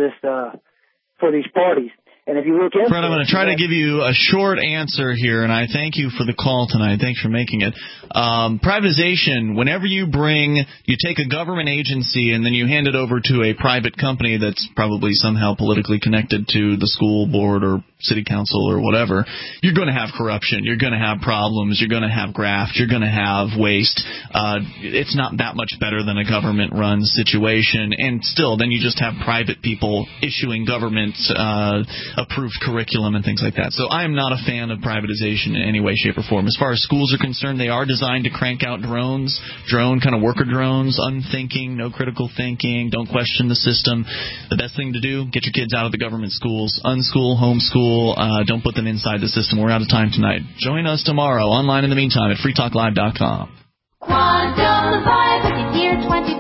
these parties. And if you look into Fred, I'm going to try to give you a short answer here, and I thank you for the call tonight. Thanks for making it. Privatization, whenever you take a government agency and then you hand it over to a private company that's probably somehow politically connected to the school board or city council or whatever, you're going to have corruption. You're going to have problems. You're going to have graft. You're going to have waste. It's not that much better than a government-run situation. And still, then you just have private people issuing government-approved curriculum and things like that. So I am not a fan of privatization in any way, shape, or form. As far as schools are concerned, they are designed to crank out drone kind of worker drones, unthinking, no critical thinking, don't question the system. The best thing to do, get your kids out of the government schools, unschool, homeschool, don't put them inside the system. We're out of time tonight. Join us tomorrow online in the meantime at freetalklive.com. Quantum Vibe with the year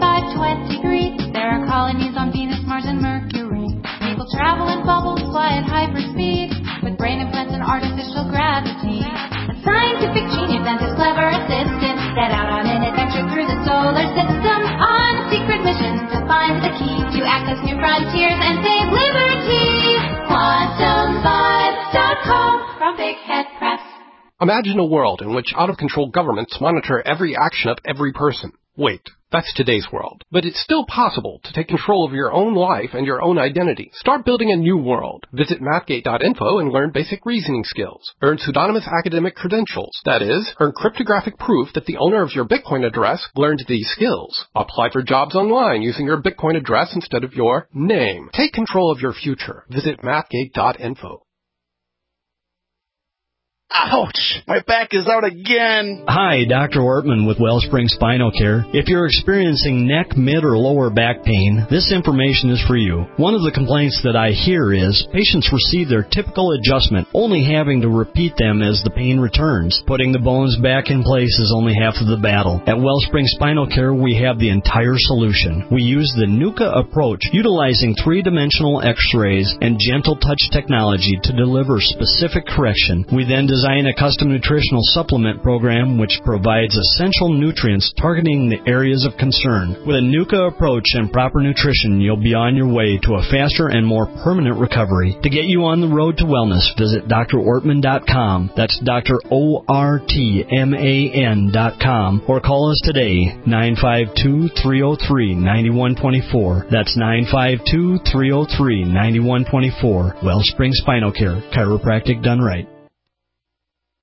2523. There are colonies on Venus, Mars, and Mercury. People travel in bubbles, fly at hyperspeed, with brain implants and artificial gravity. A scientific genius and his clever assistant set out on an adventure through the solar system on a secret mission to find the key to access new frontiers and save liberty. QuantumVibes.com from Big Head Press. Imagine a world in which out-of-control governments monitor every action of every person. Wait, that's today's world. But it's still possible to take control of your own life and your own identity. Start building a new world. Visit mathgate.info and learn basic reasoning skills. Earn pseudonymous academic credentials. That is, earn cryptographic proof that the owner of your Bitcoin address learned these skills. Apply for jobs online using your Bitcoin address instead of your name. Take control of your future. Visit mathgate.info. Ouch! My back is out again. Hi, Dr. Ortman with Wellspring Spinal Care. If you're experiencing neck, mid, or lower back pain, this information is for you. One of the complaints that I hear is patients receive their typical adjustment, only having to repeat them as the pain returns. Putting the bones back in place is only half of the battle. At Wellspring Spinal Care, we have the entire solution. We use the NUCA approach, utilizing three-dimensional x-rays and gentle touch technology to deliver specific correction. We then design a custom nutritional supplement program which provides essential nutrients targeting the areas of concern. With a NUCA approach and proper nutrition, you'll be on your way to a faster and more permanent recovery. To get you on the road to wellness, visit drortman.com. That's drortman.com, or call us today, 952-303-9124. That's 952-303-9124. Wellspring Spinal Care, chiropractic done right.